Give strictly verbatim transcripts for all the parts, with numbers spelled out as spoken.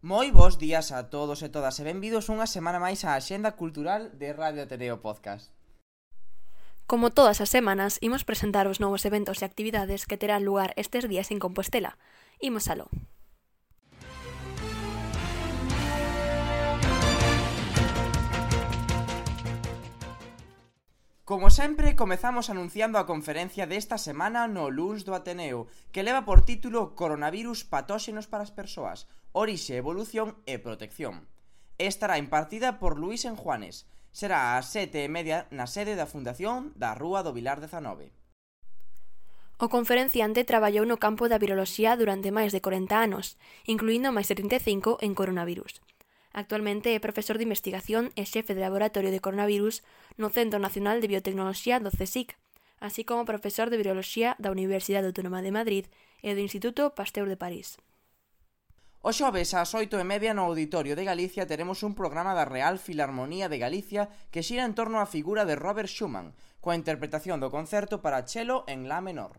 Moi bons días a todos e todas e benvidos unha semana máis á Axenda Cultural de Radio Ateneo Podcast. Como todas as semanas, imos presentar os novos eventos e actividades que terán lugar estes días en Compostela. Imos aló. Como sempre, comezamos anunciando a conferencia desta semana no luns do Ateneo, que leva por título Coronavirus patóxenos para as persoas, orixe, evolución e protección. Estará impartida por Luís Enjuanes. Será ás sete e media na sede da Fundación da Rúa do Vilar dezanove. O conferenciante traballou no campo da viroloxía durante máis de corenta anos, incluindo máis de trinta e cinco en coronavirus. Actualmente é profesor de investigación e xefe de laboratorio de coronavirus no Centro Nacional de Biotecnoloxía do CSIC, así como profesor de viroloxía da Universidade Autónoma de Madrid e do Instituto Pasteur de París. O xoves ás oito e media no Auditorio de Galicia teremos un programa da Real Filarmonía de Galicia que xira en torno á figura de Robert Schumann, coa interpretación do concerto para chelo en la menor.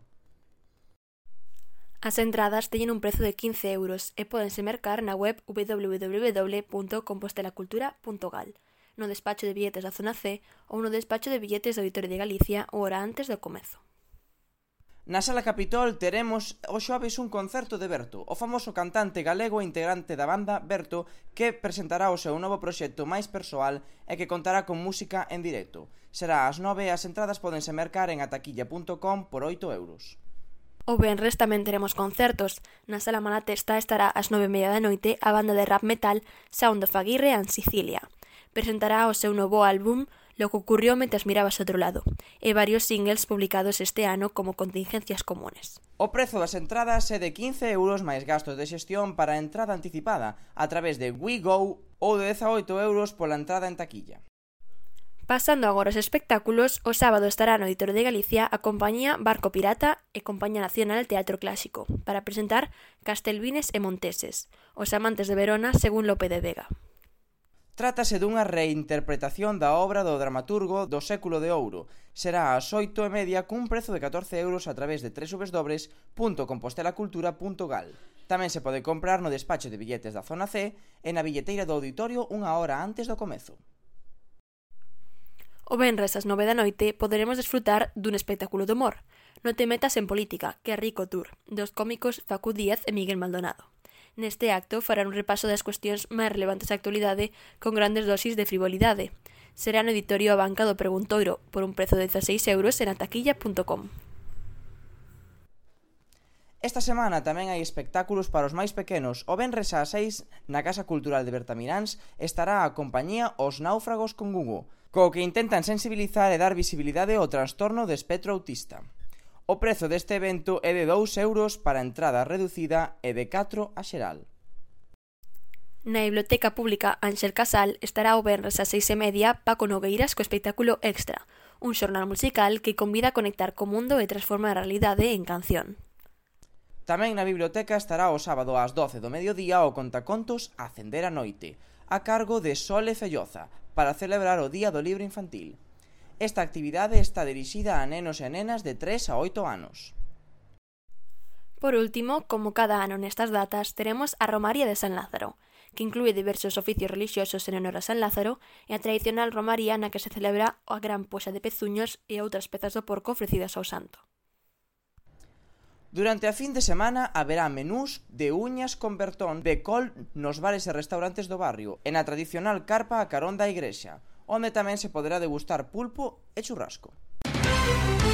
As entradas teñen un prezo de quince euros e pódense mercar na web w w w punto compostelacultura punto gal, no despacho de billetes da zona C ou no despacho de billetes do Auditorio de Galicia ou hora antes do comezo. Na Sala Capitol teremos o xoves un concerto de Berto, o famoso cantante galego e integrante da banda Berto, que presentará o seu novo proxecto máis persoal e que contará con música en directo. Será ás nove e as entradas pódense mercar en ataquilla punto com por oito euros. O venres tamén teremos concertos. Na Sala Malatesta estará ás nove e media da noite a banda de rap metal Sound of Aguirre and Sicilia. Presentará o seu novo álbum Lo que ocurrió mientras mirabas a outro lado e varios singles publicados este ano como Contingencias Comunes. O prezo das entradas é de quince euros máis gastos de xestión para a entrada anticipada a través de WeGo ou de dezaoito euros pola entrada en taquilla. Pasando agora aos espectáculos, o sábado estará no Auditorio de Galicia a compañía Barco Pirata e Compañía Nacional Teatro Clásico para presentar Castelvines e Monteses, os amantes de Verona según Lope de Vega. Trátase dunha reinterpretación da obra do dramaturgo do século de ouro. Será ás oito e media cun prezo de catorce euros a través de w w w punto compostelacultura punto gal. Tamén se pode comprar no despacho de billetes da zona C e na billeteira do auditorio unha hora antes do comezo. O venres ás nove da noite poderemos desfrutar dun espectáculo de humor, No te metas en política, que rico tour, dos cómicos Facu Díaz e Miguel Maldonado. Neste acto farán un repaso das cuestións máis relevantes da actualidade con grandes dosis de frivolidade. Será no editorio A Banca do Preguntoiro por un prezo de dezaseis euros en ataquilla punto com. Esta semana tamén hai espectáculos para os máis pequenos. O venres ás seis na Casa Cultural de Bertamiráns estará a compañía Os Náufragos con Hugo, co que intentan sensibilizar e dar visibilidade ao trastorno de espectro autista. O prezo deste evento é de dous euros para a entrada reducida e de catro a xeral. Na Biblioteca Pública Ángel Casal estará o venres ás seis e media Paco Nogueiras co espectáculo Extra, un xornal musical que convida a conectar co mundo e transformar a realidade en canción. Tamén na biblioteca estará o sábado ás doce do mediodía o contacontos Acender a Noite, a cargo de Sole Felloza, para celebrar o Día do Libro Infantil. Esta actividade está dirixida a nenos e nenas de tres a oito anos. Por último, como cada ano nestas datas, teremos a Romaría de San Lázaro, que inclúe diversos oficios religiosos en honor a San Lázaro e a tradicional romaría na que se celebra a gran poxa de pezuños e outras pezas do porco ofrecidas ao santo. Durante a fin de semana haberá menús de uñas con bertón de col nos bares e restaurantes do barrio e na tradicional carpa a carón da igrexa, onde tamén se poderá degustar pulpo e churrasco.